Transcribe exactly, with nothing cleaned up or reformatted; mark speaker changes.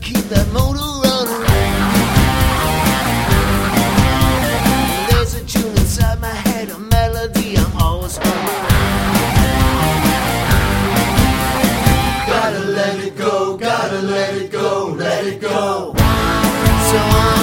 Speaker 1: keep that motor running. There's a tune inside my head, a melody I'm always humming. Gotta let it go, gotta let it go, let it go. So I'm